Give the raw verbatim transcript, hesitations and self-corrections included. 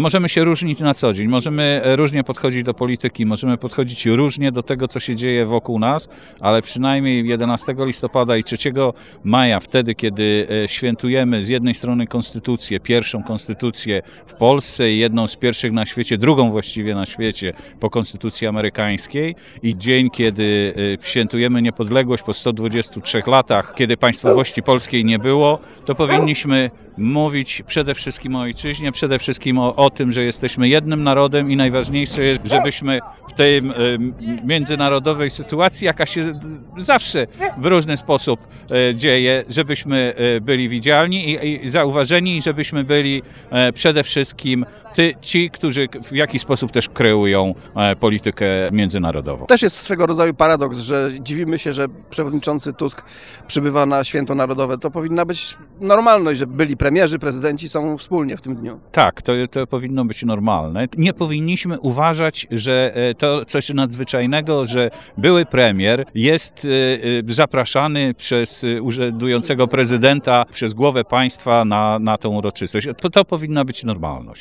Możemy się różnić na co dzień, możemy różnie podchodzić do polityki, możemy podchodzić różnie do tego, co się dzieje wokół nas, ale przynajmniej jedenastego listopada i trzeciego maja, wtedy, kiedy świętujemy z jednej strony konstytucję, pierwszą konstytucję w Polsce i jedną z pierwszych na świecie, drugą właściwie na świecie po konstytucji amerykańskiej i dzień, kiedy świętujemy niepodległość po stu dwudziestu trzech latach, kiedy państwowości polskiej nie było, to powinniśmy mówić przede wszystkim o ojczyźnie, przede wszystkim o, o tym, że jesteśmy jednym narodem i najważniejsze jest, żebyśmy w tej y, międzynarodowej sytuacji, jaka się zawsze w różny sposób y, dzieje, żebyśmy y, byli widzialni i, i zauważeni i żebyśmy byli y, przede wszystkim ty, ci, którzy w jakiś sposób też kreują y, politykę międzynarodową. Też jest swego rodzaju paradoks, że dziwimy się, że przewodniczący Tusk przybywa na święto narodowe. To powinna być normalność, że byli premierzy, prezydenci są wspólnie w tym dniu. Tak, to, to powinno być normalne. Nie powinniśmy uważać, że to coś nadzwyczajnego, że były premier jest zapraszany przez urzędującego prezydenta, przez głowę państwa na, na tą uroczystość. To, to powinna być normalność.